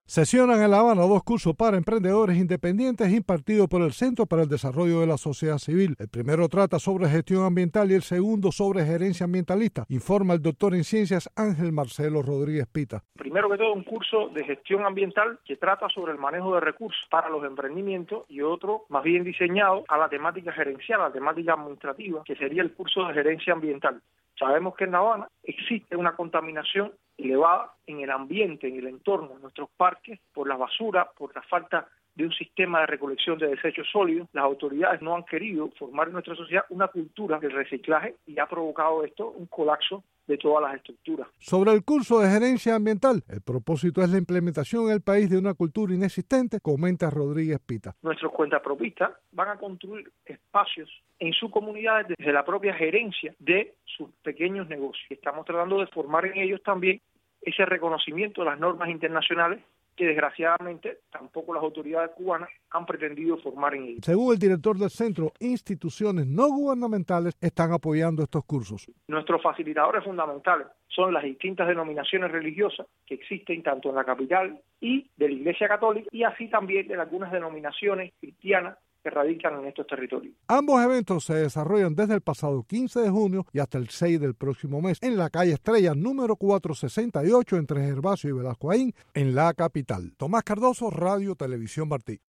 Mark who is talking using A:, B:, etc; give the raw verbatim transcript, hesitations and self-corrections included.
A: Sesionan en La Habana dos cursos para emprendedores independientes impartidos por el Centro para el Desarrollo de la Sociedad Civil. El primero trata sobre gestión ambiental y el segundo sobre gerencia ambientalista, informa el doctor en ciencias Ángel Marcelo Rodríguez Pita.
B: Primero que todo, un curso de gestión ambiental que trata sobre el manejo de recursos para los emprendimientos y otro más bien diseñado a la temática gerencial, a la temática administrativa, que sería el curso de gerencia ambiental. Sabemos que en La Habana existe una contaminación elevada en el ambiente, en el entorno, en nuestros parques, por la basura, por la falta de un sistema de recolección de desechos sólidos. Las autoridades no han querido formar en nuestra sociedad una cultura del reciclaje y ha provocado esto un colapso de todas las estructuras.
A: Sobre el curso de gerencia ambiental, el propósito es la implementación en el país de una cultura inexistente, comenta Rodríguez Pita.
B: Nuestros cuentapropistas van a construir espacios en sus comunidades desde la propia gerencia de sus pequeños negocios. Estamos tratando de formar en ellos también ese reconocimiento de las normas internacionales que desgraciadamente tampoco las autoridades cubanas han pretendido formar en ellos.
A: Según el director del centro, instituciones no gubernamentales están apoyando estos cursos.
B: Nuestros facilitadores fundamentales son las distintas denominaciones religiosas que existen tanto en la capital y de la Iglesia Católica y así también de algunas denominaciones cristianas que radican en estos territorios.
A: Ambos eventos se desarrollan desde el pasado quince de junio y hasta el seis del próximo mes en la calle Estrella número cuatrocientos sesenta y ocho entre Gervasio y Velasco Aín en la capital. Tomás Cardoso, Radio Televisión Martí.